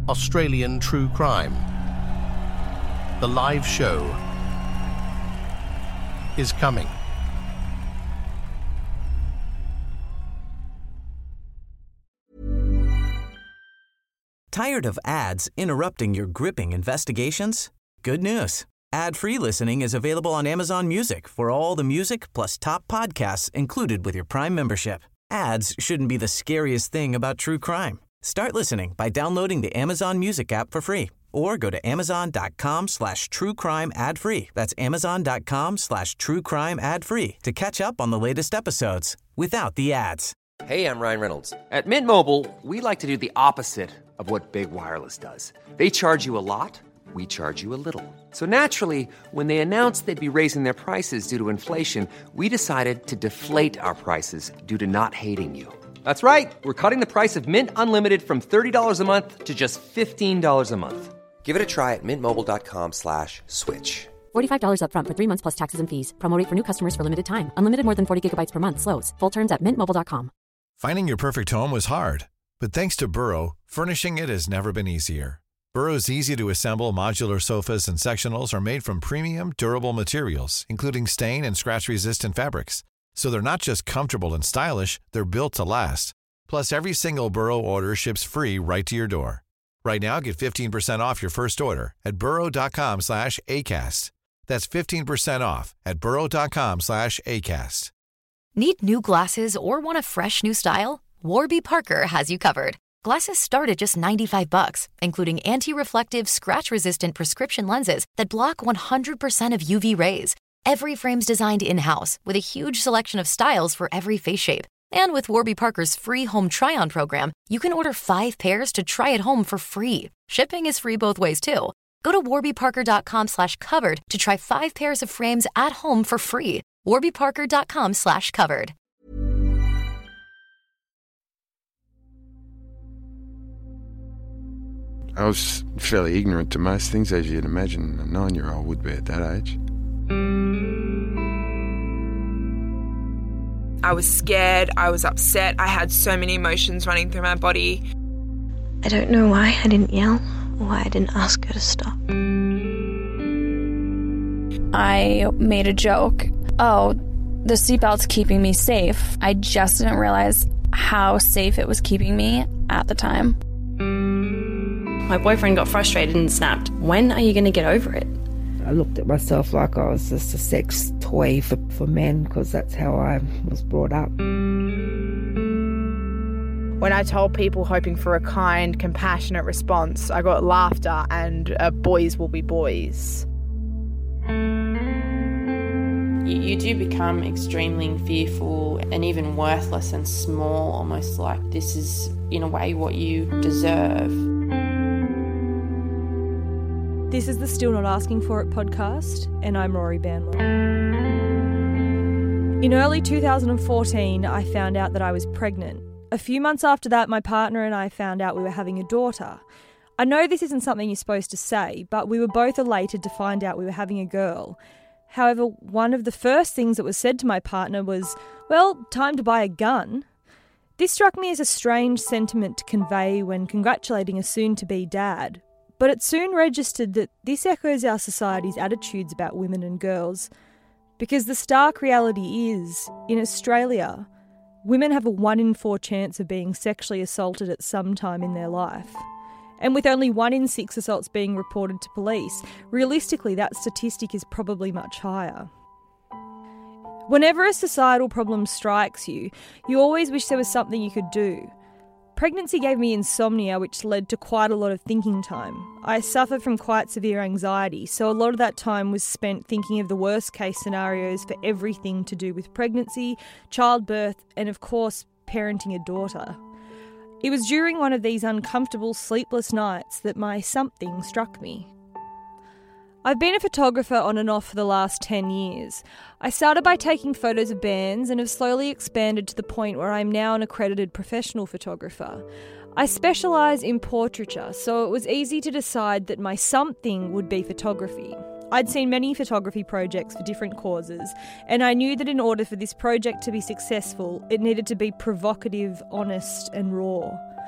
Australian True Crime. The live show is coming. Tired of ads interrupting your gripping investigations? Good news. Ad-free listening is available on Amazon Music for all the music plus top podcasts included with your Prime membership. Ads shouldn't be the scariest thing about true crime. Start listening by downloading the Amazon Music app for free or go to amazon.com/truecrime ad-free. That's amazon.com/truecrime ad-free to catch up on the latest episodes without the ads. Hey, I'm Ryan Reynolds. At Mint Mobile, we like to do the opposite of what Big Wireless does. They charge you a lot, we charge you a little. So naturally, when they announced they'd be raising their prices due to inflation, we decided to deflate our prices due to not hating you. That's right. We're cutting the price of Mint Unlimited from $30 a month to just $15 a month. Give it a try at mintmobile.com/switch. $45 up front for 3 months plus taxes and fees. Promo rate for new customers for limited time. Unlimited more than 40 gigabytes per month. Slows full terms at mintmobile.com. Finding your perfect home was hard, but thanks to Burrow, furnishing it has never been easier. Burrow's easy-to-assemble modular sofas and sectionals are made from premium, durable materials, including stain and scratch-resistant fabrics. So they're not just comfortable and stylish, they're built to last. Plus, every single Burrow order ships free right to your door. Right now, get 15% off your first order at burrow.com/ACAST. That's 15% off at burrow.com/ACAST. Need new glasses or want a fresh new style? Warby Parker has you covered. Glasses start at just $95, including anti-reflective, scratch-resistant prescription lenses that block 100% of UV rays. Every frame's designed in-house with a huge selection of styles for every face shape. And with Warby Parker's free home try-on program, you can order 5 pairs to try at home for free. Shipping is free both ways, too. Go to warbyparker.com/covered to try 5 pairs of frames at home for free. warbyparker.com/covered. I was fairly ignorant to most things, as you'd imagine a 9-year-old would be at that age. I was scared, I was upset, I had so many emotions running through my body. I don't know why I didn't yell or why I didn't ask her to stop. I made a joke. Oh, the seatbelt's keeping me safe. I just didn't realize how safe it was keeping me at the time. My boyfriend got frustrated and snapped, "When are you going to get over it?" I looked at myself like I was just a sex toy for men, because that's how I was brought up. When I told people hoping for a kind, compassionate response, I got laughter and boys will be boys. You do become extremely fearful and even worthless and small, almost like this is, in a way, what you deserve. This is the Still Not Asking For It podcast, and I'm Rory Banwell. In early 2014, I found out that I was pregnant. A few months after that, my partner and I found out we were having a daughter. I know this isn't something you're supposed to say, but we were both elated to find out we were having a girl. However, one of the first things that was said to my partner was, "Well, time to buy a gun." This struck me as a strange sentiment to convey when congratulating a soon-to-be dad. But it soon registered that this echoes our society's attitudes about women and girls, because the stark reality is, in Australia, women have a 1 in 4 chance of being sexually assaulted at some time in their life. And with only 1 in 6 assaults being reported to police, realistically that statistic is probably much higher. Whenever a societal problem strikes you, you always wish there was something you could do. Pregnancy gave me insomnia, which led to quite a lot of thinking time. I suffered from quite severe anxiety, so a lot of that time was spent thinking of the worst case scenarios for everything to do with pregnancy, childbirth, and of course, parenting a daughter. It was during one of these uncomfortable, sleepless nights that my something struck me. I've been a photographer on and off for the last 10 years. I started by taking photos of bands and have slowly expanded to the point where I'm now an accredited professional photographer. I specialise in portraiture, so it was easy to decide that my something would be photography. I'd seen many photography projects for different causes, and I knew that in order for this project to be successful, it needed to be provocative, honest and raw.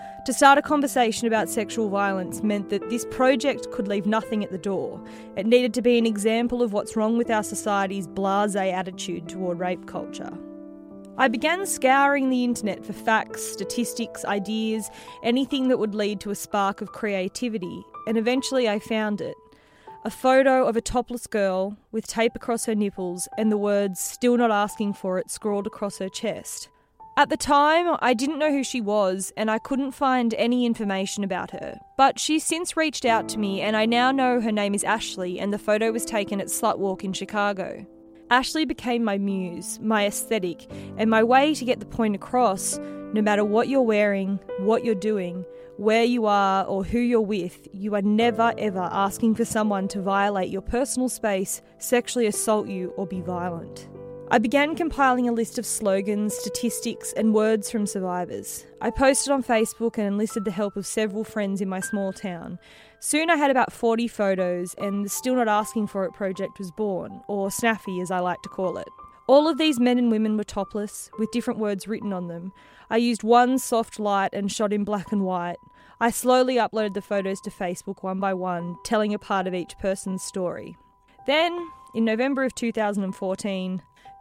To start a conversation about sexual violence meant that this project could leave nothing at the door. It needed to be an example of what's wrong with our society's blasé attitude toward rape culture. I began scouring the internet for facts, statistics, ideas, anything that would lead to a spark of creativity, and eventually I found it. A photo of a topless girl with tape across her nipples and the words "still not asking for it" scrawled across her chest. At the time, I didn't know who she was and I couldn't find any information about her. But she's since reached out to me and I now know her name is Ashley and the photo was taken at Slutwalk in Chicago. Ashley became my muse, my aesthetic, and my way to get the point across. No matter what you're wearing, what you're doing, where you are or who you're with, you are never ever asking for someone to violate your personal space, sexually assault you or be violent. I began compiling a list of slogans, statistics and words from survivors. I posted on Facebook and enlisted the help of several friends in my small town. Soon I had about 40 photos and the Still Not Asking For It project was born, or Snaffy as I like to call it. All of these men and women were topless, with different words written on them. I used one soft light and shot in black and white. I slowly uploaded the photos to Facebook one by one, telling a part of each person's story. Then, in November of 2014,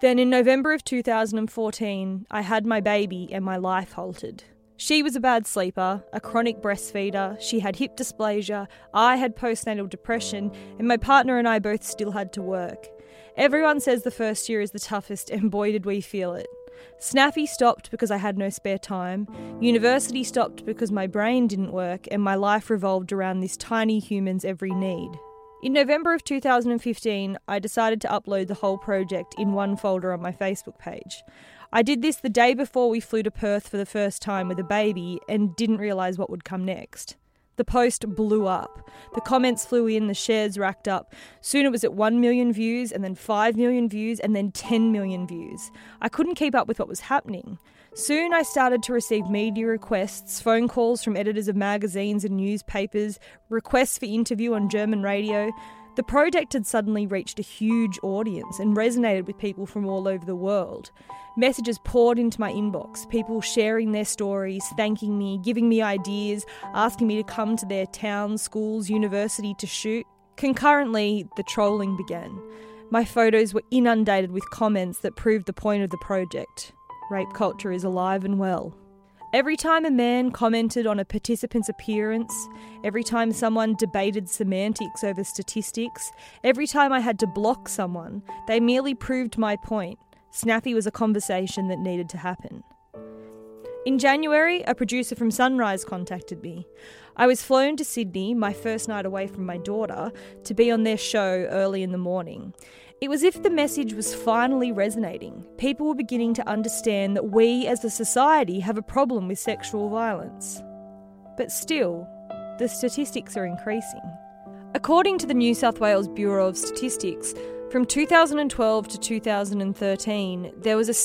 I had my baby and my life halted. She was a bad sleeper, a chronic breastfeeder, she had hip dysplasia, I had postnatal depression, and my partner and I both still had to work. Everyone says the first year is the toughest, and boy did we feel it. Snaffy stopped because I had no spare time, university stopped because my brain didn't work, and my life revolved around this tiny human's every need. In November of 2015, I decided to upload the whole project in one folder on my Facebook page. I did this the day before we flew to Perth for the first time with a baby and didn't realise what would come next. The post blew up. The comments flew in, the shares racked up. Soon it was at 1 million views, and then 5 million views, and then 10 million views. I couldn't keep up with what was happening. Soon I started to receive media requests, phone calls from editors of magazines and newspapers, requests for interview on German radio. The project had suddenly reached a huge audience and resonated with people from all over the world. Messages poured into my inbox, people sharing their stories, thanking me, giving me ideas, asking me to come to their town, schools, university to shoot. Concurrently, the trolling began. My photos were inundated with comments that proved the point of the project. Rape culture is alive and well. Every time a man commented on a participant's appearance, every time someone debated semantics over statistics, every time I had to block someone, they merely proved my point. Snappy was a conversation that needed to happen. In January, a producer from Sunrise contacted me. I was flown to Sydney, my first night away from my daughter, to be on their show early in the morning. It was as if the message was finally resonating. People were beginning to understand that we as a society have a problem with sexual violence. But still, the statistics are increasing. According to the New South Wales Bureau of Statistics, from 2012 to 2013, there was a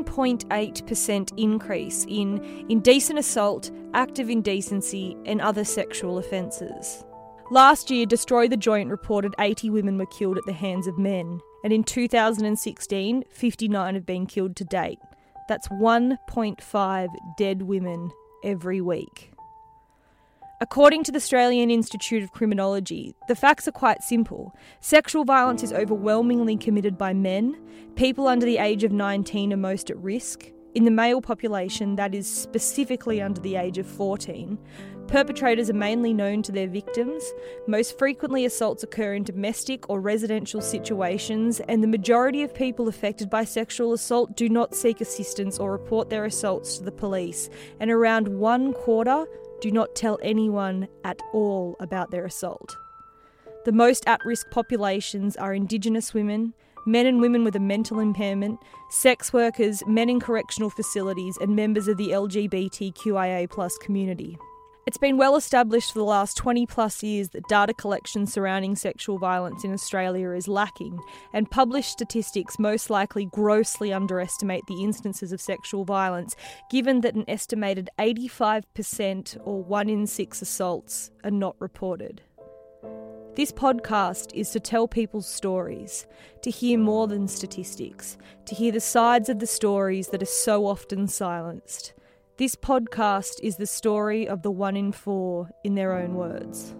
7.8% increase in indecent assault, act of indecency, and other sexual offences. Last year, Destroy the Joint reported 80 women were killed at the hands of men, and in 2016, 59 have been killed to date. That's 1.5 dead women every week. According to the Australian Institute of Criminology, the facts are quite simple. Sexual violence is overwhelmingly committed by men. People under the age of 19 are most at risk. In the male population, that is specifically under the age of 14. Perpetrators are mainly known to their victims. Most frequently, assaults occur in domestic or residential situations, and the majority of people affected by sexual assault do not seek assistance or report their assaults to the police, and around 1/4 do not tell anyone at all about their assault. The most at-risk populations are Indigenous women, men and women with a mental impairment, sex workers, men in correctional facilities, and members of the LGBTQIA+ community. It's been well established for the last 20+ years that data collection surrounding sexual violence in Australia is lacking, and published statistics most likely grossly underestimate the instances of sexual violence, given that an estimated 85% or 1 in 6 assaults are not reported. This podcast is to tell people's stories, to hear more than statistics, to hear the sides of the stories that are so often silenced. This podcast is the story of the 1 in 4 in their own words.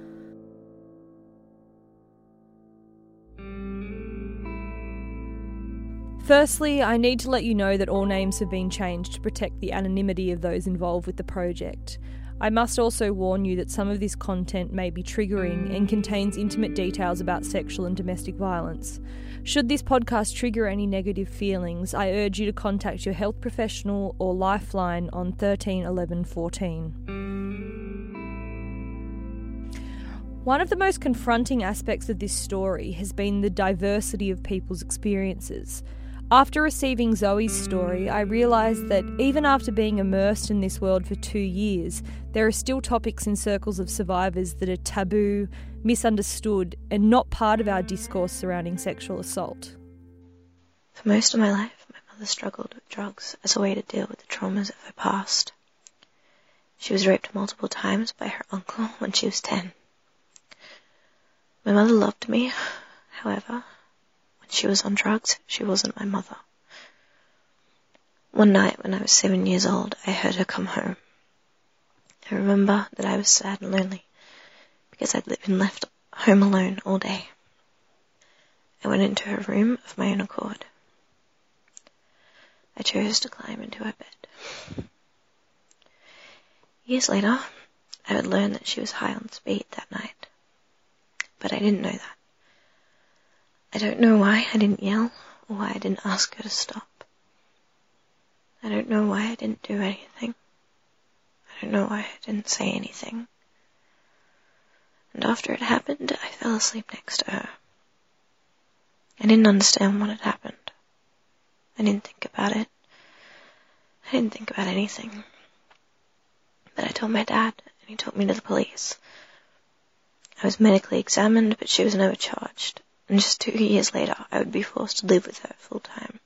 Firstly, I need to let you know that all names have been changed to protect the anonymity of those involved with the project. I must also warn you that some of this content may be triggering and contains intimate details about sexual and domestic violence. Should this podcast trigger any negative feelings, I urge you to contact your health professional or Lifeline on 13 11 14. One of the most confronting aspects of this story has been the diversity of people's experiences. After receiving Zoe's story, I realised that even after being immersed in this world for 2 years, there are still topics in circles of survivors that are taboo, misunderstood, and not part of our discourse surrounding sexual assault. For most of my life, my mother struggled with drugs as a way to deal with the traumas of her past. She was raped multiple times by her uncle when she was 10. My mother loved me, however, when she was on drugs, she wasn't my mother. One night when I was 7 years old, I heard her come home. I remember that I was sad and lonely because I'd been left home alone all day. I went into her room of my own accord. I chose to climb into her bed. Years later, I would learn that she was high on speed that night. But I didn't know that. I don't know why I didn't yell or why I didn't ask her to stop. I don't know why I didn't do anything. I don't know why I didn't say anything. And after it happened, I fell asleep next to her. I didn't understand what had happened. I didn't think about it. I didn't think about anything. But I told my dad, and he took me to the police. I was medically examined, but she was never charged. And just 2 years later, I would be forced to live with her full time.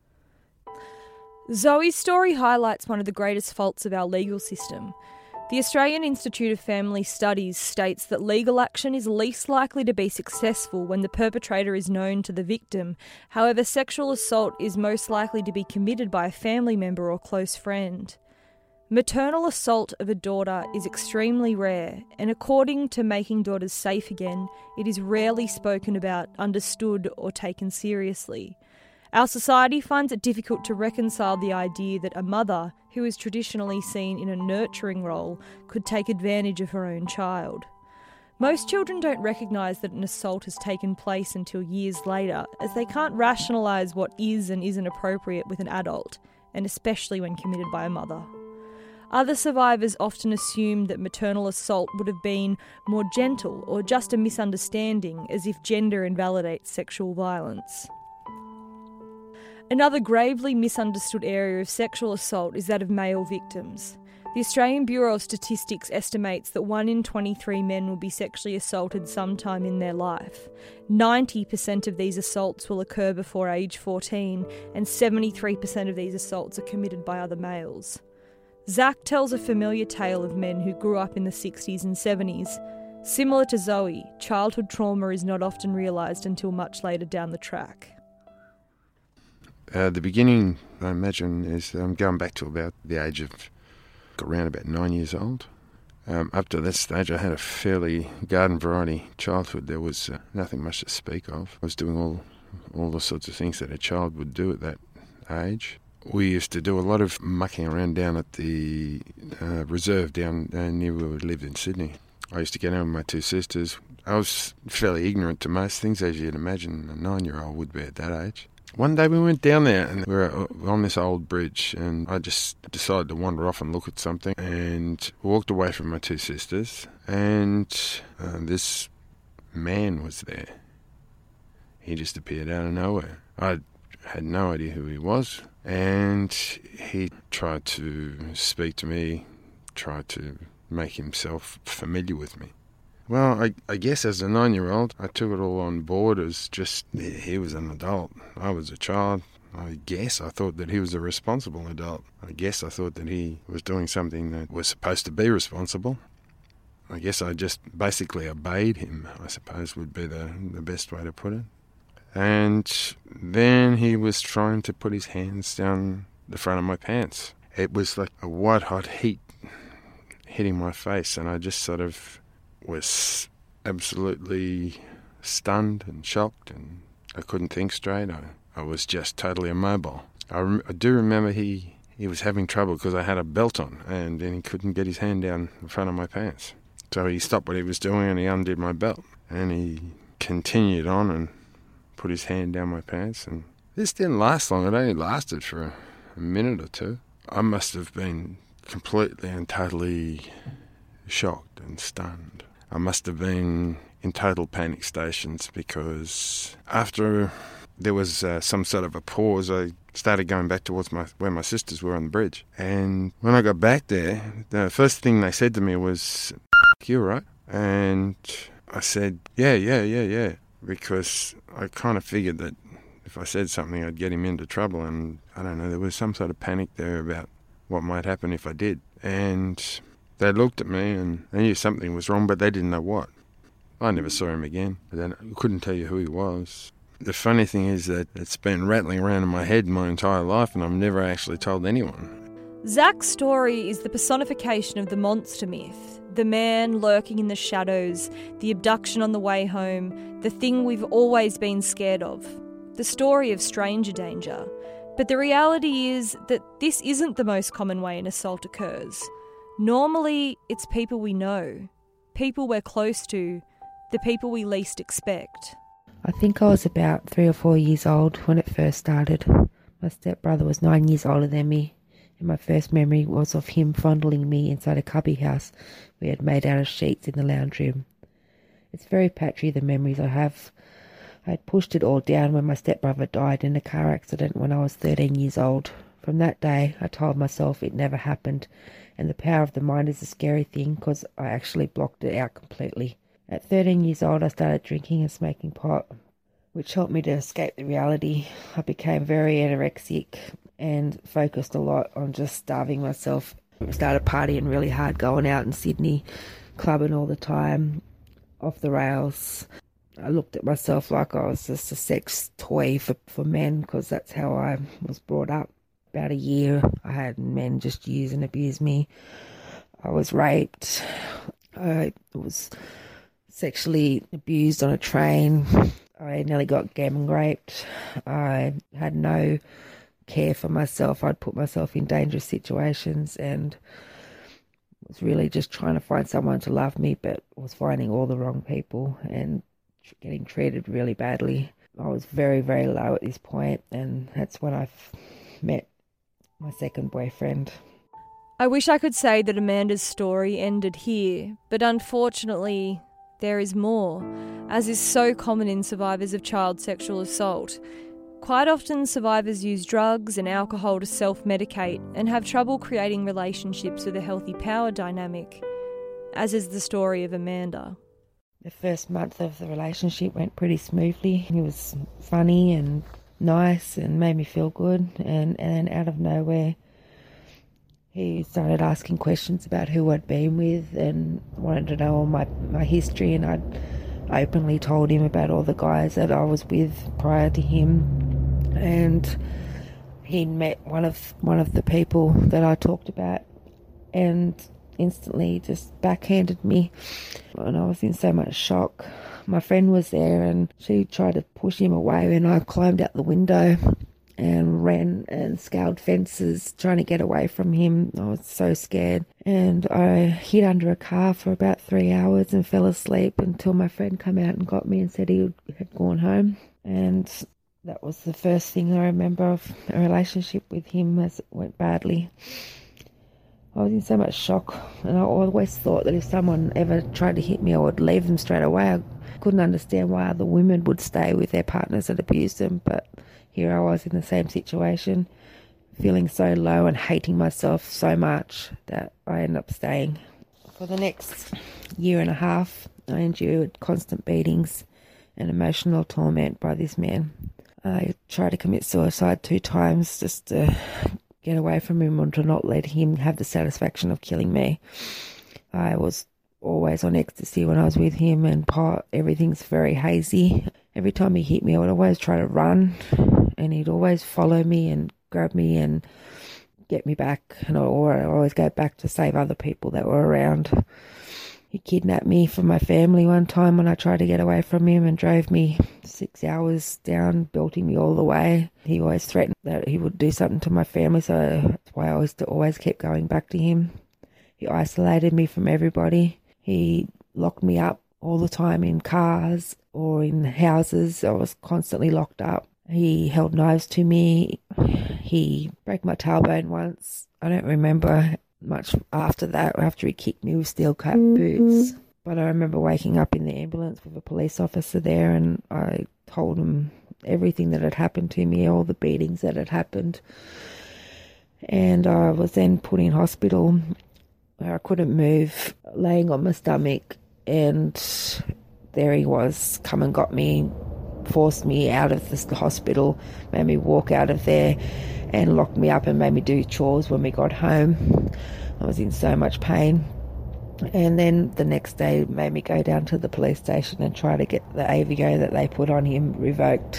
Zoe's story highlights one of the greatest faults of our legal system. The Australian Institute of Family Studies states that legal action is least likely to be successful when the perpetrator is known to the victim. However, sexual assault is most likely to be committed by a family member or close friend. Maternal assault of a daughter is extremely rare, and according to Making Daughters Safe Again, it is rarely spoken about, understood, or taken seriously. Our society finds it difficult to reconcile the idea that a mother, who is traditionally seen in a nurturing role, could take advantage of her own child. Most children don't recognise that an assault has taken place until years later, as they can't rationalise what is and isn't appropriate with an adult, and especially when committed by a mother. Other survivors often assume that maternal assault would have been more gentle or just a misunderstanding, as if gender invalidates sexual violence. Another gravely misunderstood area of sexual assault is that of male victims. The Australian Bureau of Statistics estimates that 1 in 23 men will be sexually assaulted sometime in their life. 90% of these assaults will occur before age 14, and 73% of these assaults are committed by other males. Zach tells a familiar tale of men who grew up in the 60s and 70s. Similar to Zoe, childhood trauma is not often realised until much later down the track. The beginning, I imagine, is going back to about the age of around about 9 years old. Up to that stage, I had a fairly garden variety childhood. There was nothing much to speak of. I was doing all the sorts of things that a child would do at that age. We used to do a lot of mucking around down at the reserve down near where we lived in Sydney. I used to get out with my 2 sisters. I was fairly ignorant to most things, as you'd imagine a 9-year-old would be at that age. One day we went down there and we were on this old bridge, and I just decided to wander off and look at something and walked away from my 2 sisters, and this man was there. He just appeared out of nowhere. I had no idea who he was, and he tried to speak to me, tried to make himself familiar with me. Well, I guess as a 9-year-old, I took it all on board as just, he was an adult. I was a child. I guess I thought that he was a responsible adult. I guess I thought that he was doing something that was supposed to be responsible. I guess I just basically obeyed him, I suppose would be the best way to put it. And then he was trying to put his hands down the front of my pants. It was like a white-hot heat hitting my face, and I just sort of was absolutely stunned and shocked, and I couldn't think straight. I was just totally immobile. I do remember he was having trouble because I had a belt on, and then he couldn't get his hand down the front of my pants. So he stopped what he was doing and he undid my belt, and he continued on and put his hand down my pants, and this didn't last long. It only lasted for a minute or two. I must have been completely and totally shocked and stunned. I must have been in total panic stations, because after there was some sort of a pause, I started going back towards where my sisters were on the bridge. And when I got back there, the first thing they said to me was, "You right?" And I said, yeah, because I kind of figured that if I said something, I'd get him into trouble. And I don't know, there was some sort of panic there about what might happen if I did. And they looked at me and they knew something was wrong, but they didn't know what. I never saw him again. I couldn't tell you who he was. The funny thing is that it's been rattling around in my head my entire life, and I've never actually told anyone. Zach's story is the personification of the monster myth, the man lurking in the shadows, the abduction on the way home, the thing we've always been scared of, the story of stranger danger. But the reality is that this isn't the most common way an assault occurs. Normally, it's people we know, people we're close to, the people we least expect. I think I was about 3 or 4 years old when it first started. My stepbrother was 9 years older than me, and my first memory was of him fondling me inside a cubby house we had made out of sheets in the lounge room. It's very patchy, the memories I have. I had pushed it all down when my stepbrother died in a car accident when I was 13 years old. From that day, I told myself it never happened, and the power of the mind is a scary thing because I actually blocked it out completely. At 13 years old, I started drinking and smoking pot, which helped me to escape the reality. I became very anorexic and focused a lot on just starving myself. I started partying really hard, going out in Sydney, clubbing all the time, off the rails. I looked at myself like I was just a sex toy for men, because that's how I was brought up. About a year, I had men just use and abuse me. I was raped. I was sexually abused on a train. I nearly got gang raped. I had no care for myself. I'd put myself in dangerous situations and was really just trying to find someone to love me, but was finding all the wrong people and getting treated really badly. I was very, very low at this point, and that's when I met my second boyfriend. I wish I could say that Amanda's story ended here, but unfortunately there is more, as is so common in survivors of child sexual assault. Quite often survivors use drugs and alcohol to self-medicate and have trouble creating relationships with a healthy power dynamic, as is the story of Amanda. The first month of the relationship went pretty smoothly. He was funny and nice and made me feel good, and then out of nowhere he started asking questions about who I'd been with and wanted to know all my history, and I'd openly told him about all the guys that I was with prior to him. And he'd met one of the people that I talked about and instantly just backhanded me, and I was in so much shock. My friend was there and she tried to push him away, and I climbed out the window and ran and scaled fences trying to get away from him. I was so scared, and I hid under a car for about 3 hours and fell asleep until my friend came out and got me and said he had gone home. And that was the first thing I remember of a relationship with him as it went badly. I was in so much shock, and I always thought that if someone ever tried to hit me, I would leave them straight away. I couldn't understand why other women would stay with their partners that abused them, but here I was in the same situation, feeling so low and hating myself so much that I ended up staying. For the next year and a half, I endured constant beatings and emotional torment by this man. I tried to commit suicide 2 times just to get away from him and to not let him have the satisfaction of killing me. I was always on ecstasy when I was with him, and everything's very hazy. Every time he hit me, I would always try to run, and he'd always follow me and grab me and get me back, or I always go back to save other people that were around. He kidnapped me from my family one time when I tried to get away from him and drove me 6 hours down, belting me all the way. He always threatened that he would do something to my family, so that's why I always kept going back to him. He isolated me from everybody. He locked me up all the time in cars or in houses. I was constantly locked up. He held knives to me. He broke my tailbone once. I don't remember much after that, after he kicked me with steel-cut boots. But I remember waking up in the ambulance with a police officer there, and I told him everything that had happened to me, all the beatings that had happened. And I was then put in hospital where I couldn't move, laying on my stomach, and there he was, come and got me, forced me out of the hospital, made me walk out of there, and locked me up and made me do chores when we got home. I was in so much pain. And then the next day made me go down to the police station and try to get the AVO that they put on him revoked.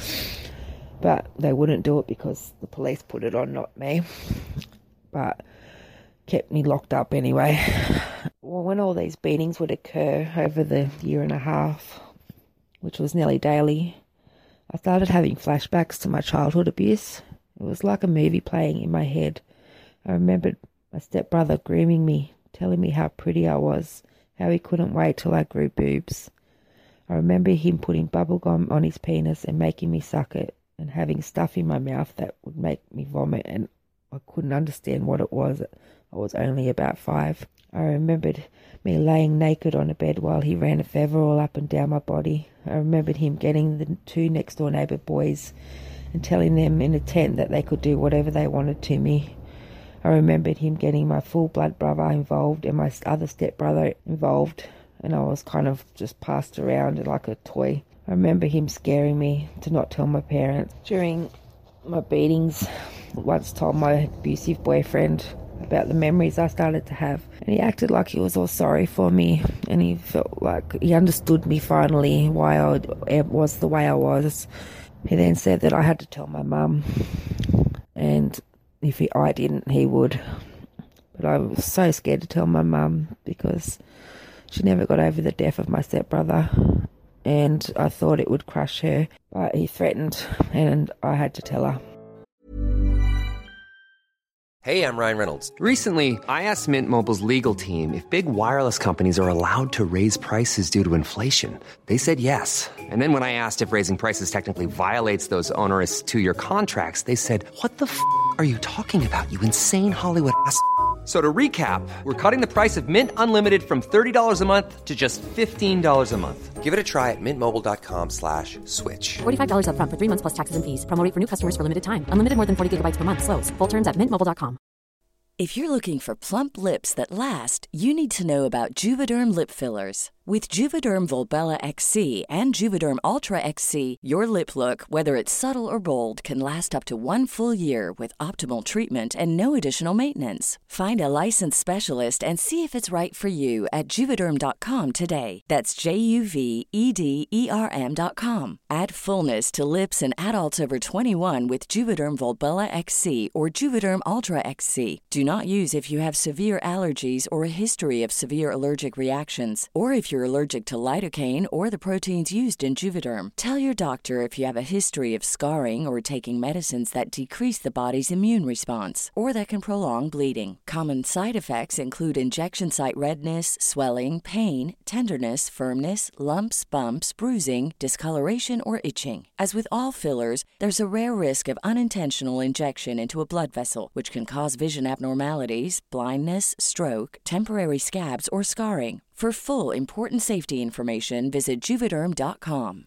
But they wouldn't do it because the police put it on, not me. But kept me locked up anyway. Well, when all these beatings would occur over the year and a half, which was nearly daily, I started having flashbacks to my childhood abuse. It was like a movie playing in my head. I remembered my stepbrother grooming me, telling me how pretty I was, how he couldn't wait till I grew boobs. I remember him putting bubblegum on his penis and making me suck it, and having stuff in my mouth that would make me vomit, and I couldn't understand what it was. I was only about 5. I remembered me laying naked on a bed while he ran a feather all up and down my body. I remembered him getting the 2 next door neighbour boys and telling them in a tent that they could do whatever they wanted to me. I remembered him getting my full blood brother involved and my other stepbrother involved, and I was kind of just passed around like a toy. I remember him scaring me to not tell my parents. During my beatings, I once told my abusive boyfriend about the memories I started to have, and he acted like he was all sorry for me, and he felt like he understood me finally, why I was the way I was. He then said that I had to tell my mum, and if I didn't, he would. But I was so scared to tell my mum because she never got over the death of my stepbrother, and I thought it would crush her. But he threatened, and I had to tell her. Hey, I'm Ryan Reynolds. Recently, I asked Mint Mobile's legal team if big wireless companies are allowed to raise prices due to inflation. They said yes. And then when I asked if raising prices technically violates those onerous 2-year contracts, they said, "What the f*** are you talking about, you insane Hollywood ass?" So to recap, we're cutting the price of Mint Unlimited from $30 a month to just $15 a month. Give it a try at mintmobile.com/switch. $45 up front for 3 months plus taxes and fees. Promo rate for new customers for limited time. Unlimited more than 40 gigabytes per month. Slows full terms at mintmobile.com. If you're looking for plump lips that last, you need to know about Juvederm lip fillers. With Juvederm Volbella XC and Juvederm Ultra XC, your lip look, whether it's subtle or bold, can last up to 1 full year with optimal treatment and no additional maintenance. Find a licensed specialist and see if it's right for you at Juvederm.com today. That's JUVEDERM.com. Add fullness to lips in adults over 21 with Juvederm Volbella XC or Juvederm Ultra XC. Do not use if you have severe allergies or a history of severe allergic reactions, or if you're allergic to lidocaine or the proteins used in Juvederm. Tell your doctor if you have a history of scarring or taking medicines that decrease the body's immune response or that can prolong bleeding. Common side effects include injection site redness, swelling, pain, tenderness, firmness, lumps, bumps, bruising, discoloration, or itching. As with all fillers, there's a rare risk of unintentional injection into a blood vessel, which can cause vision abnormalities, blindness, stroke, temporary scabs, or scarring. For full, important safety information, visit Juvederm.com.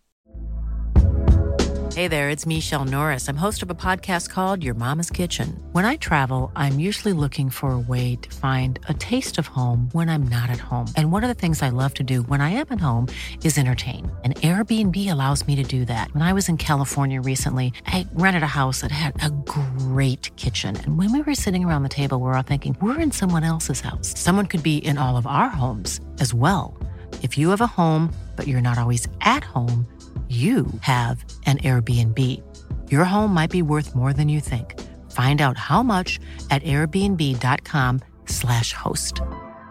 Hey there, it's Michelle Norris. I'm host of a podcast called Your Mama's Kitchen. When I travel, I'm usually looking for a way to find a taste of home when I'm not at home. And one of the things I love to do when I am at home is entertain. And Airbnb allows me to do that. When I was in California recently, I rented a house that had a great kitchen. And when we were sitting around the table, we were all thinking, we're in someone else's house. Someone could be in all of our homes as well. If you have a home, but you're not always at home, you have an Airbnb. Your home might be worth more than you think. Find out how much at airbnb.com/host.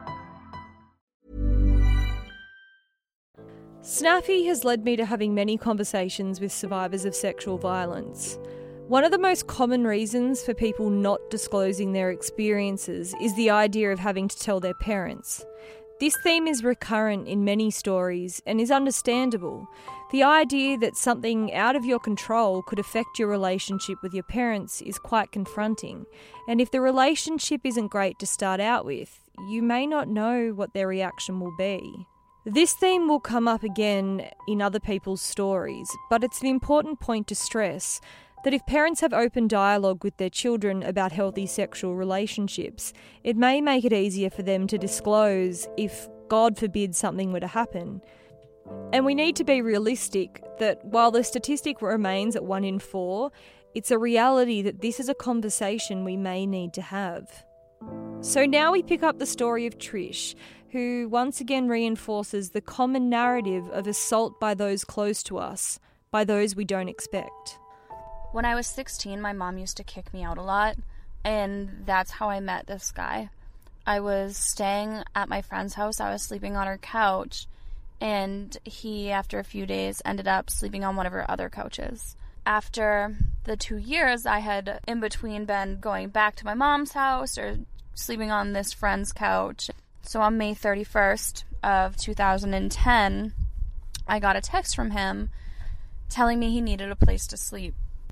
Snaffy has led me to having many conversations with survivors of sexual violence. One of the most common reasons for people not disclosing their experiences is the idea of having to tell their parents. This theme is recurrent in many stories and is understandable. The idea that something out of your control could affect your relationship with your parents is quite confronting, and if the relationship isn't great to start out with, you may not know what their reaction will be. This theme will come up again in other people's stories, but it's an important point to stress that if parents have open dialogue with their children about healthy sexual relationships, it may make it easier for them to disclose if, God forbid, something were to happen. And we need to be realistic that while the statistic remains at 1 in 4, it's a reality that this is a conversation we may need to have. So now we pick up the story of Trish, who once again reinforces the common narrative of assault by those close to us, by those we don't expect. When I was 16, my mom used to kick me out a lot, and that's how I met this guy. I was staying at my friend's house. I was sleeping on her couch, and he, after a few days, ended up sleeping on one of her other couches. After the 2 years, I had in between been going back to my mom's house or sleeping on this friend's couch. So on May 31st of 2010, I got a text from him telling me he needed a place to sleep.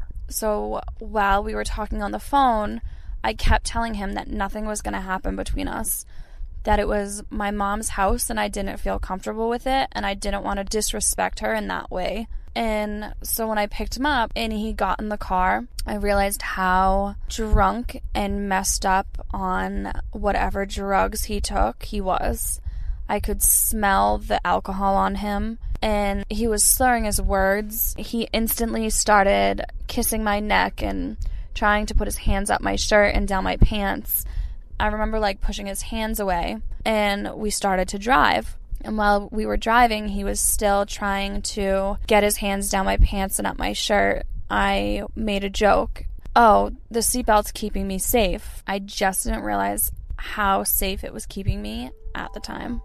So while we were talking on the phone, I kept telling him that nothing was going to happen between us, that it was my mom's house and I didn't feel comfortable with it and I didn't want to disrespect her in that way. And so when I picked him up and he got in the car, I realized how drunk and messed up on whatever drugs he took he was. I could smell the alcohol on him, and he was slurring his words. He instantly started kissing my neck and trying to put his hands up my shirt and down my pants. I remember pushing his hands away, and we started to drive. And while we were driving, he was still trying to get his hands down my pants and up my shirt. I made a joke. Oh, the seatbelt's keeping me safe. I just didn't realize how safe it was keeping me at the time.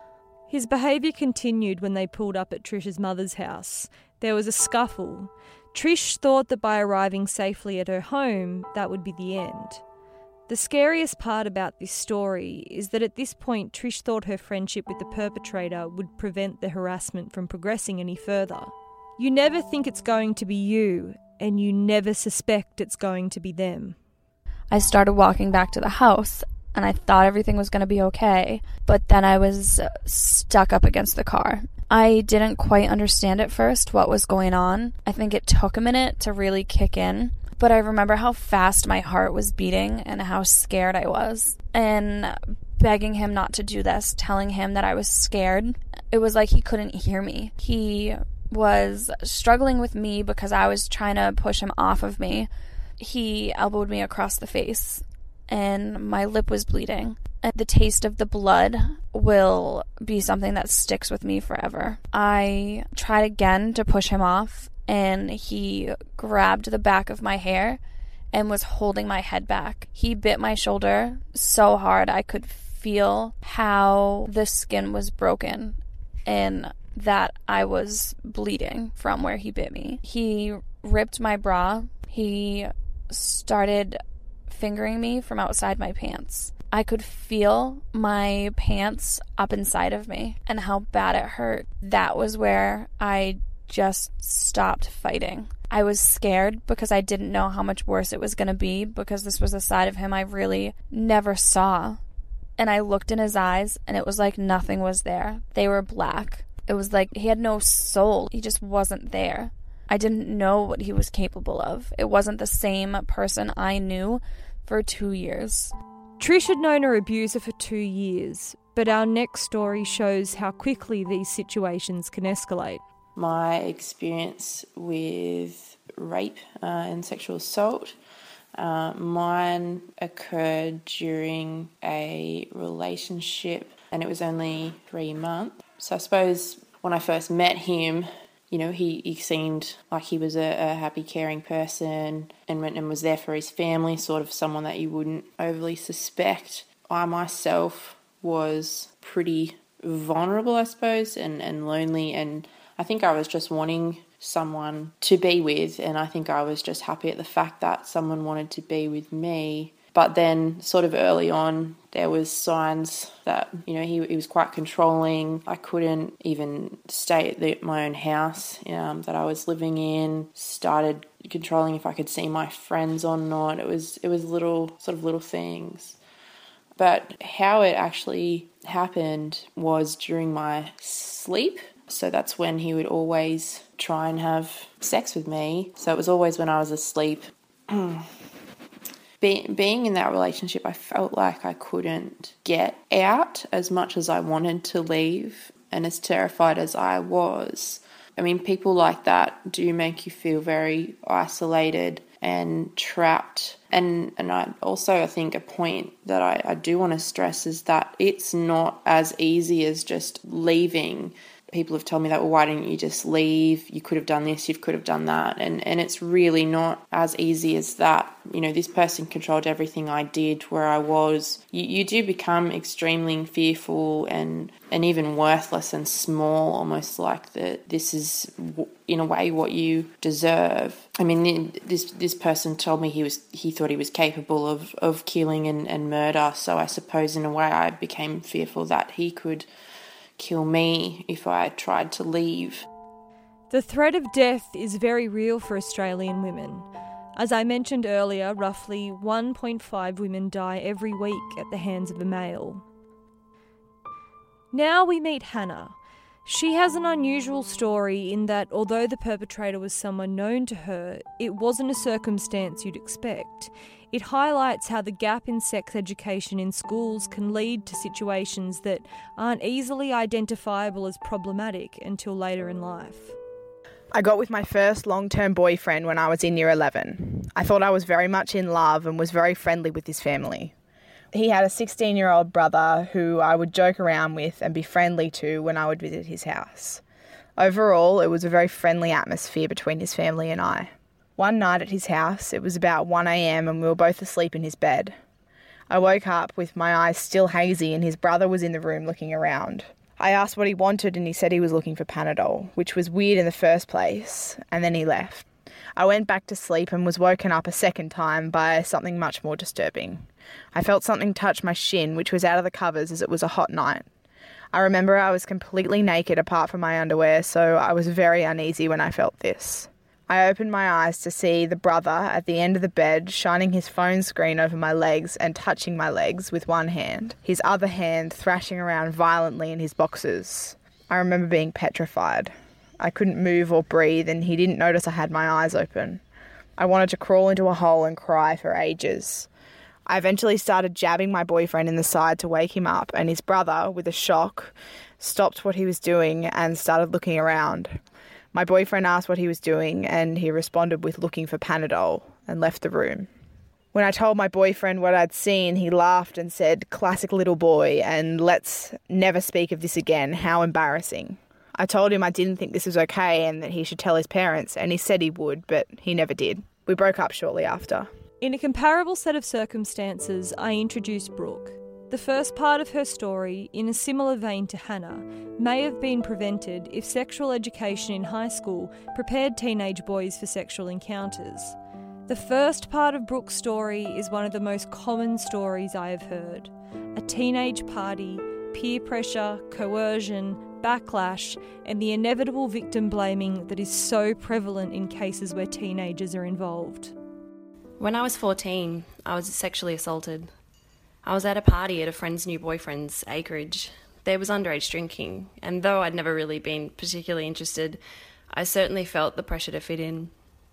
His behaviour continued when they pulled up at Trish's mother's house. There was a scuffle. Trish thought that by arriving safely at her home, that would be the end. The scariest part about this story is that at this point, Trish thought her friendship with the perpetrator would prevent the harassment from progressing any further. You never think it's going to be you, and you never suspect it's going to be them. I started walking back to the house, and I thought everything was going to be okay, but then I was stuck up against the car. I didn't quite understand at first what was going on. I think it took a minute to really kick in, but I remember how fast my heart was beating and how scared I was. And begging him not to do this, telling him that I was scared, it was like he couldn't hear me. He was struggling with me because I was trying to push him off of me. He elbowed me across the face, and my lip was bleeding. And the taste of the blood will be something that sticks with me forever. I tried again to push him off, and he grabbed the back of my hair and was holding my head back. He bit my shoulder so hard I could feel how the skin was broken and that I was bleeding from where he bit me. He ripped my bra. He started fingering me from outside my pants. I could feel my pants up inside of me and how bad it hurt. That was where I just stopped fighting. I was scared because I didn't know how much worse it was going to be, because this was a side of him I really never saw. And I looked in his eyes and it was like nothing was there. They were black. It was like he had no soul. He just wasn't there. I didn't know what he was capable of. It wasn't the same person I knew for 2 years. Trish had known her abuser for 2 years, but our next story shows how quickly these situations can escalate. My experience with rape and sexual assault, mine occurred during a relationship, and it was only 3 months. So I suppose when I first met him, You know, he seemed like he was a happy, caring person and was there for his family, sort of someone that you wouldn't overly suspect. I myself was pretty vulnerable, I suppose, and lonely, and I think I was just wanting someone to be with, and I think I was just happy at the fact that someone wanted to be with me. But then sort of early on, there was signs that, you know, he was quite controlling. I couldn't even stay at my own house that I was living in. Started controlling if I could see my friends or not. It was little things. But how it actually happened was during my sleep. So that's when he would always try and have sex with me. So it was always when I was asleep. Being in that relationship, I felt like I couldn't get out as much as I wanted to leave, and as terrified as I was. I mean, people like that do make you feel very isolated and trapped. And I think a point that I do want to stress is that it's not as easy as just leaving. People have told me that, well, why didn't you just leave? You could have done this, you could have done that. And it's really not as easy as that. You know, this person controlled everything I did, where I was. You do become extremely fearful and even worthless and small, almost like that this is, in a way, what you deserve. I mean, this person told me he thought he was capable of killing and murder. So I suppose in a way I became fearful that he could kill me if I tried to leave. The threat of death is very real for Australian women. As I mentioned earlier, roughly 1.5 women die every week at the hands of a male. Now we meet Hannah. She has an unusual story in that although the perpetrator was someone known to her, it wasn't a circumstance you'd expect. It highlights how the gap in sex education in schools can lead to situations that aren't easily identifiable as problematic until later in life. I got with my first long-term boyfriend when I was in year 11. I thought I was very much in love and was very friendly with his family. He had a 16-year-old brother who I would joke around with and be friendly to when I would visit his house. Overall, it was a very friendly atmosphere between his family and I. One night at his house, it was about 1 a.m. and we were both asleep in his bed. I woke up with my eyes still hazy and his brother was in the room looking around. I asked what he wanted and he said he was looking for Panadol, which was weird in the first place, and then he left. I went back to sleep and was woken up a second time by something much more disturbing. I felt something touch my shin, which was out of the covers as it was a hot night. I remember I was completely naked apart from my underwear, so I was very uneasy when I felt this. I opened my eyes to see the brother at the end of the bed shining his phone screen over my legs and touching my legs with one hand, his other hand thrashing around violently in his boxers. I remember being petrified. I couldn't move or breathe and he didn't notice I had my eyes open. I wanted to crawl into a hole and cry for ages. I eventually started jabbing my boyfriend in the side to wake him up, and his brother, with a shock, stopped what he was doing and started looking around. My boyfriend asked what he was doing and he responded with looking for Panadol and left the room. When I told my boyfriend what I'd seen, he laughed and said, "Classic little boy, and let's never speak of this again. How embarrassing." I told him I didn't think this was okay and that he should tell his parents, and he said he would, but he never did. We broke up shortly after. In a comparable set of circumstances, I introduced Brooke. The first part of her story, in a similar vein to Hannah, may have been prevented if sexual education in high school prepared teenage boys for sexual encounters. The first part of Brooke's story is one of the most common stories I have heard. A teenage party, peer pressure, coercion, backlash, and the inevitable victim blaming that is so prevalent in cases where teenagers are involved. When I was 14, I was sexually assaulted. I was at a party at a friend's new boyfriend's acreage. There was underage drinking, and though I'd never really been particularly interested, I certainly felt the pressure to fit in.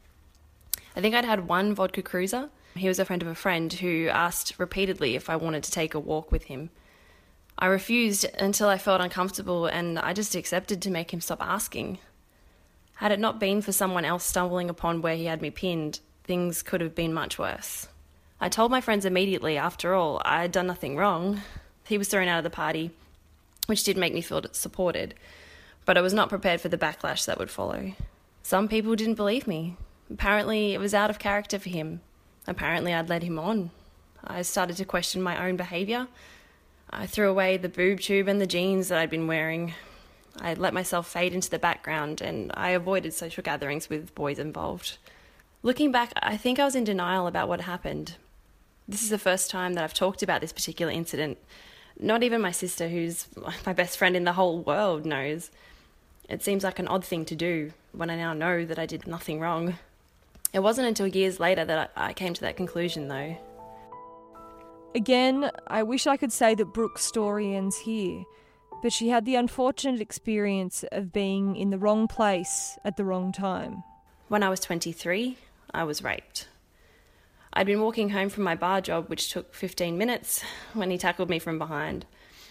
I think I'd had one vodka cruiser. He was a friend of a friend who asked repeatedly if I wanted to take a walk with him. I refused until I felt uncomfortable, and I just accepted to make him stop asking. Had it not been for someone else stumbling upon where he had me pinned, things could have been much worse. I told my friends immediately. After all, I had done nothing wrong. He was thrown out of the party, which did make me feel supported. But I was not prepared for the backlash that would follow. Some people didn't believe me. Apparently it was out of character for him. Apparently I'd led him on. I started to question my own behaviour. I threw away the boob tube and the jeans that I'd been wearing. I let myself fade into the background, and I avoided social gatherings with boys involved. Looking back, I think I was in denial about what happened. This is the first time that I've talked about this particular incident. Not even my sister, who's my best friend in the whole world, knows. It seems like an odd thing to do when I now know that I did nothing wrong. It wasn't until years later that I came to that conclusion, though. Again, I wish I could say that Brooke's story ends here, but she had the unfortunate experience of being in the wrong place at the wrong time. When I was 23, I was raped. I'd been walking home from my bar job, which took 15 minutes, when he tackled me from behind.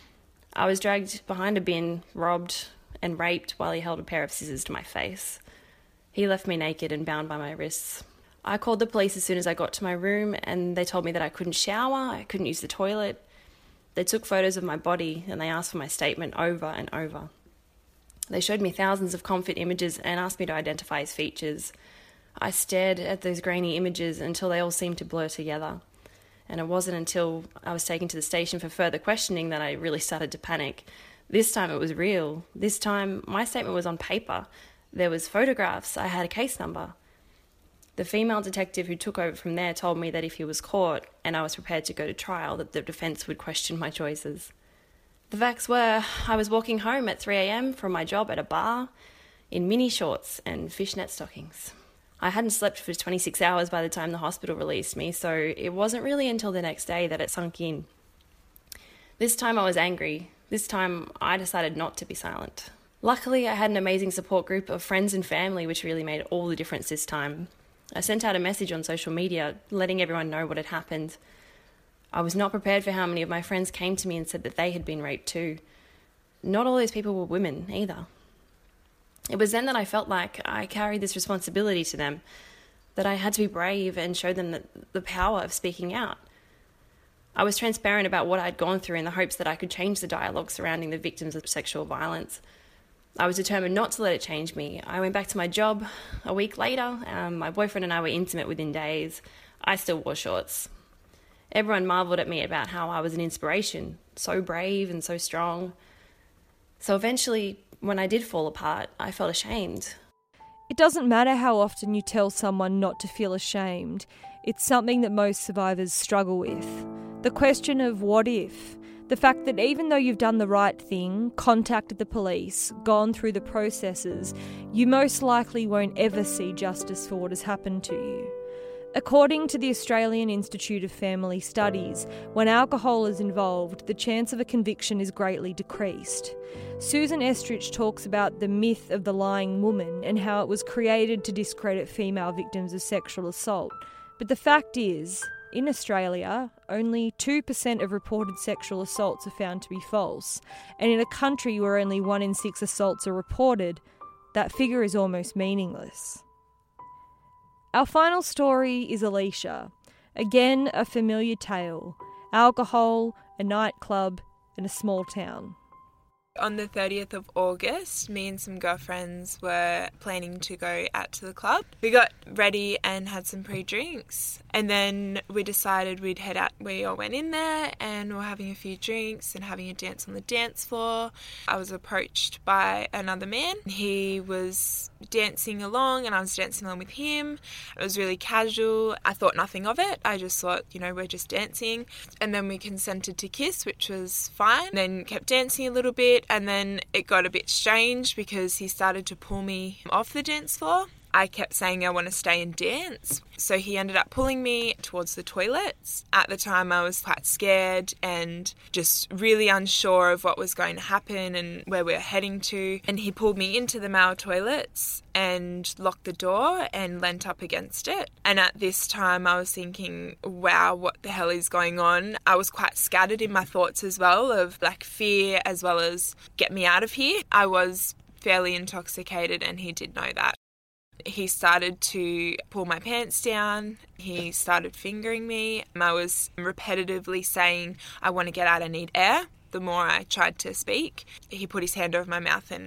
I was dragged behind a bin, robbed and raped while he held a pair of scissors to my face. He left me naked and bound by my wrists. I called the police as soon as I got to my room, and they told me that I couldn't shower, I couldn't use the toilet. They took photos of my body and they asked for my statement over and over. They showed me thousands of comfort images and asked me to identify his features. I stared at those grainy images until they all seemed to blur together. And it wasn't until I was taken to the station for further questioning that I really started to panic. This time it was real. This time my statement was on paper. There was photographs. I had a case number. The female detective who took over from there told me that if he was caught and I was prepared to go to trial, that the defence would question my choices. The facts were, I was walking home at 3 a.m. from my job at a bar in mini shorts and fishnet stockings. I hadn't slept for 26 hours by the time the hospital released me, so it wasn't really until the next day that it sunk in. This time I was angry. This time I decided not to be silent. Luckily, I had an amazing support group of friends and family, which really made all the difference this time. I sent out a message on social media, letting everyone know what had happened. I was not prepared for how many of my friends came to me and said that they had been raped too. Not all those people were women either. It was then that I felt like I carried this responsibility to them, that I had to be brave and show them the power of speaking out. I was transparent about what I'd gone through in the hopes that I could change the dialogue surrounding the victims of sexual violence. I was determined not to let it change me. I went back to my job a week later. My boyfriend and I were intimate within days. I still wore shorts. Everyone marvelled at me about how I was an inspiration, so brave and so strong. So eventually, when I did fall apart, I felt ashamed. It doesn't matter how often you tell someone not to feel ashamed. It's something that most survivors struggle with. The question of what if? The fact that even though you've done the right thing, contacted the police, gone through the processes, you most likely won't ever see justice for what has happened to you. According to the Australian Institute of Family Studies, when alcohol is involved, the chance of a conviction is greatly decreased. Susan Estrich talks about the myth of the lying woman and how it was created to discredit female victims of sexual assault. But the fact is, in Australia, only 2% of reported sexual assaults are found to be false, and in a country where only 1 in 6 assaults are reported, that figure is almost meaningless. Our final story is Alicia. Again, a familiar tale. Alcohol, a nightclub, and a small town. On the 30th of August, me and some girlfriends were planning to go out to the club. We got ready and had some pre-drinks, and then we decided we'd head out. We all went in there and were having a few drinks and having a dance on the dance floor. I was approached by another man. He was dancing along and I was dancing along with him. It was really casual. I thought nothing of it. I just thought, we're just dancing. And then we consented to kiss, which was fine. Then kept dancing a little bit, and then it got a bit strange because he started to pull me off the dance floor. I kept saying I want to stay and dance, so he ended up pulling me towards the toilets. At the time I was quite scared and just really unsure of what was going to happen and where we were heading to, and he pulled me into the male toilets and locked the door and leant up against it. And at this time I was thinking, wow, what the hell is going on? I was quite scattered in my thoughts as well, of fear as well as get me out of here. I was fairly intoxicated and he did know that. He started to pull my pants down. He started fingering me. I was repetitively saying, I want to get out, I need air. The more I tried to speak, he put his hand over my mouth and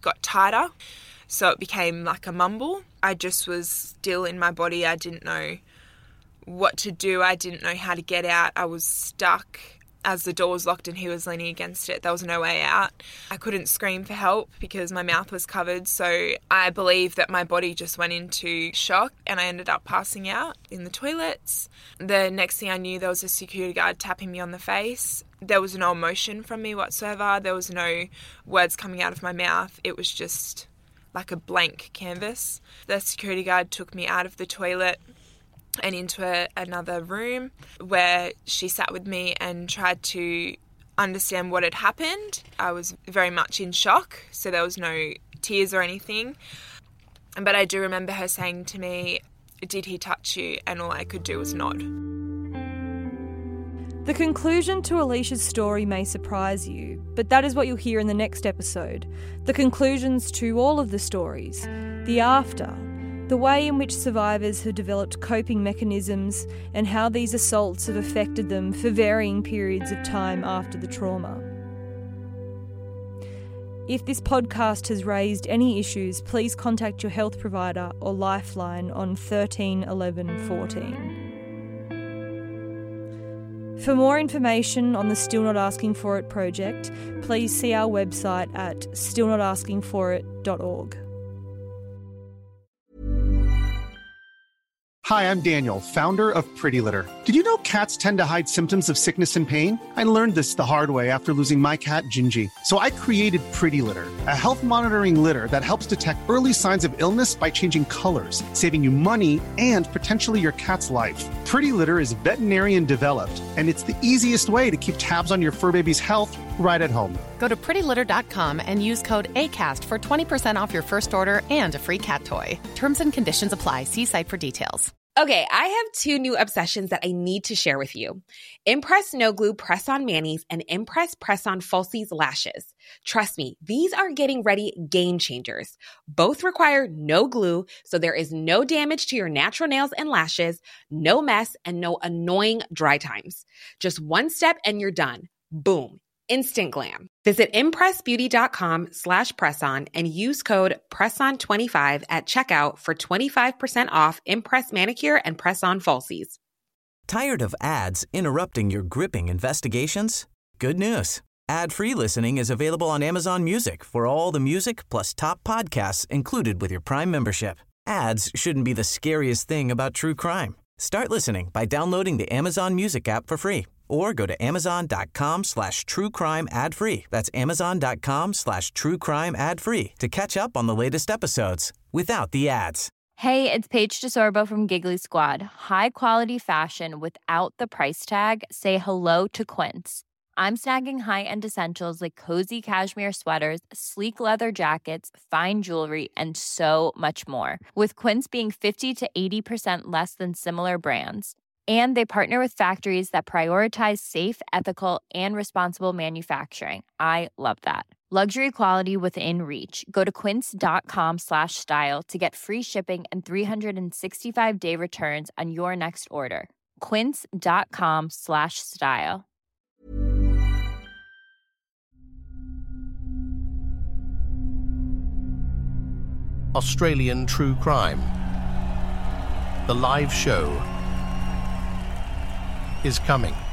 got tighter, so it became like a mumble. I just was still in my body. I didn't know what to do. I didn't know how to get out. I was stuck as the door was locked and he was leaning against it. There was no way out. I couldn't scream for help because my mouth was covered, so I believe that my body just went into shock and I ended up passing out in the toilets. The next thing I knew, there was a security guard tapping me on the face. There was no emotion from me whatsoever. There was no words coming out of my mouth. It was just like a blank canvas. The security guard took me out of the toilet and into another room where she sat with me and tried to understand what had happened. I was very much in shock, so there was no tears or anything. But I do remember her saying to me, "Did he touch you?" And all I could do was nod. The conclusion to Alicia's story may surprise you, but that is what you'll hear in the next episode. The conclusions to all of the stories, the after, the way in which survivors have developed coping mechanisms and how these assaults have affected them for varying periods of time after the trauma. If this podcast has raised any issues, please contact your health provider or Lifeline on 13 11 14. For more information on the Still Not Asking For It project, please see our website at stillnotaskingforit.org. Hi, I'm Daniel, founder of Pretty Litter. Did you know cats tend to hide symptoms of sickness and pain? I learned this the hard way after losing my cat, Gingy. So I created Pretty Litter, a health monitoring litter that helps detect early signs of illness by changing colors, saving you money and potentially your cat's life. Pretty Litter is veterinarian developed, and it's the easiest way to keep tabs on your fur baby's health right at home. Go to prettylitter.com and use code ACAST for 20% off your first order and a free cat toy. Terms and conditions apply. See site for details. Okay, I have 2 new obsessions that I need to share with you. Impress No Glue Press-On Manis and Impress Press-On Falsies Lashes. Trust me, these are getting ready game changers. Both require no glue, so there is no damage to your natural nails and lashes, no mess, and no annoying dry times. Just one step and you're done. Boom. Instant glam. Visit impressbeauty.com/presson and use code PRESSON25 at checkout for 25% off Impress Manicure and Press-On Falsies. Tired of ads interrupting your gripping investigations? Good news. Ad-free listening is available on Amazon Music for all the music plus top podcasts included with your Prime membership. Ads shouldn't be the scariest thing about true crime. Start listening by downloading the Amazon Music app for free or go to amazon.com/truecrime ad-free. That's amazon.com/truecrime ad-free to catch up on the latest episodes without the ads. Hey, it's Paige DeSorbo from Giggly Squad. High quality fashion without the price tag. Say hello to Quince. I'm snagging high-end essentials like cozy cashmere sweaters, sleek leather jackets, fine jewelry, and so much more. With Quince being 50 to 80% less than similar brands. And they partner with factories that prioritize safe, ethical, and responsible manufacturing. I love that. Luxury quality within reach. Go to quince.com/style to get free shipping and 365-day returns on your next order. Quince.com/style. Australian True Crime. The live show is coming.